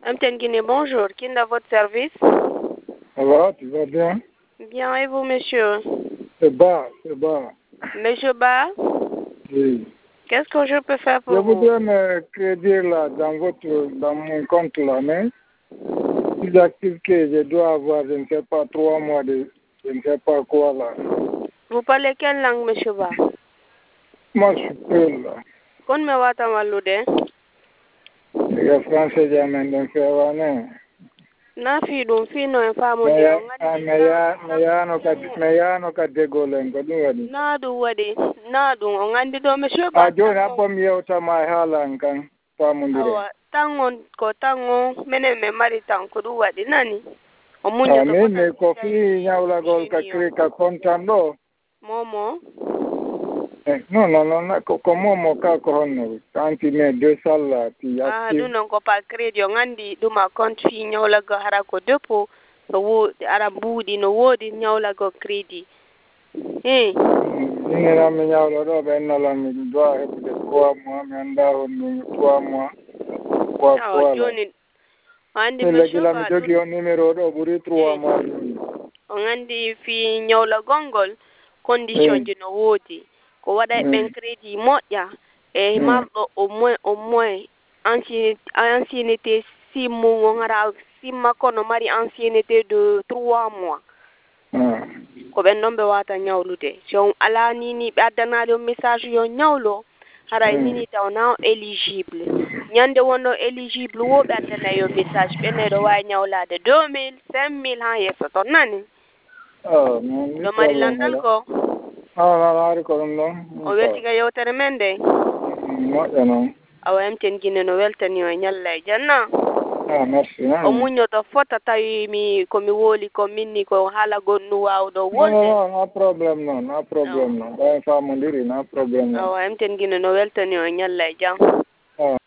MTN Guinée, bonjour. Qui est à votre service? Ça va, tu vas bien? Bien, et vous, monsieur? C'est bas, c'est bas. Monsieur Ba? Oui. Qu'est-ce que je peux faire pour Je vous? voudrais me crédit là dans mon compte là, mais plus actif que je dois avoir, je ne sais pas, 3 mois de je ne sais pas quoi là. Vous parlez quelle langue, monsieur Ba? Moi je suis peul là. Kon me wata walude? Le français jamais d'un faire né. Na fi dum fi no en famu Mais de mais ya no ka degolen ko dum wadi. na du wadi na du on andi do monsieur A Ba. jona bom yewta ma halan kan famundire. Awa tangon ko tango mene me mari tanko du wadi nani? O munyo to Amen ko fi nyawla gol ka kre ka kontando. Momo. No, como moka kono, tanti me 200 la ti active. Du non ko pa credit on andi duma compte fi nyawla go hara ko depo so wo ara budi no wodi nyawla go credit. Nina me nyawla do be no la mi do a hebu de 3 mois me anda on 3 mois. Kwa Joni andi monsieur la mi jogi on numero do buri 3 mois. On andi fi nyawla gongol condition ji no wodi ko wada ben credit moƴƴa e marɗo au moins ancienneté 6 mois ngara simma kono mari ancienneté de 3 mois ko ɓen ɗon ɓe wata ñawlude so ala nini ɓe addanaɗo message yo ñawlo hara nini taw na éligible ñande wonno éligible wo ɓe addana yo message ɓenneɗo wawi ñawlade 2000 5000 ha yesso ton nani ɗo mari landal ko ari ko ɗum ɗon o weltiga yewtere men nde moƴƴa noon awa MTN Guinée no weltani o ñalla e janna merci o muññoto fota tawi komi wooli ko minni ko haala gonɗum wawɗo wolde no probléme noon ɓen famodiri no probléme awa MTN Guinée no weltani o ñalla e jam